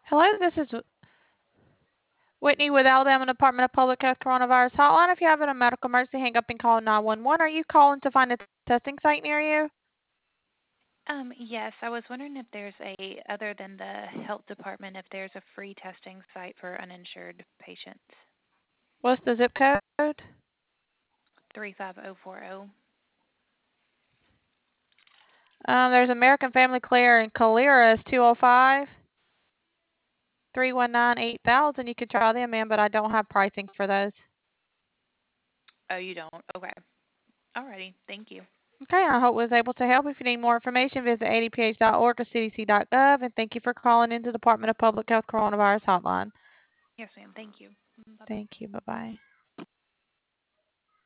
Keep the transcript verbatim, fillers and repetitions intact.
Hello, this is Whitney with Alabama Department of Public Health Coronavirus Hotline. If you're having a medical emergency, hang up and call nine one one. Are you calling to find a testing site near you? Um, yes, I was wondering if there's a, other than the health department, if there's a free testing site for uninsured patients. What's the zip code? three five zero four zero. Um, there's American Family Care in Calera is two oh five, three one nine, eight thousand. You could try them in, but I don't have pricing for those. Oh, you don't? Okay. Alrighty. Thank you. Okay, I hope I was able to help. If you need more information, visit a d p h dot org or c d c dot gov. And thank you for calling into the Department of Public Health Coronavirus Hotline. Yes, ma'am. Thank you. Bye bye. Thank you. Bye bye.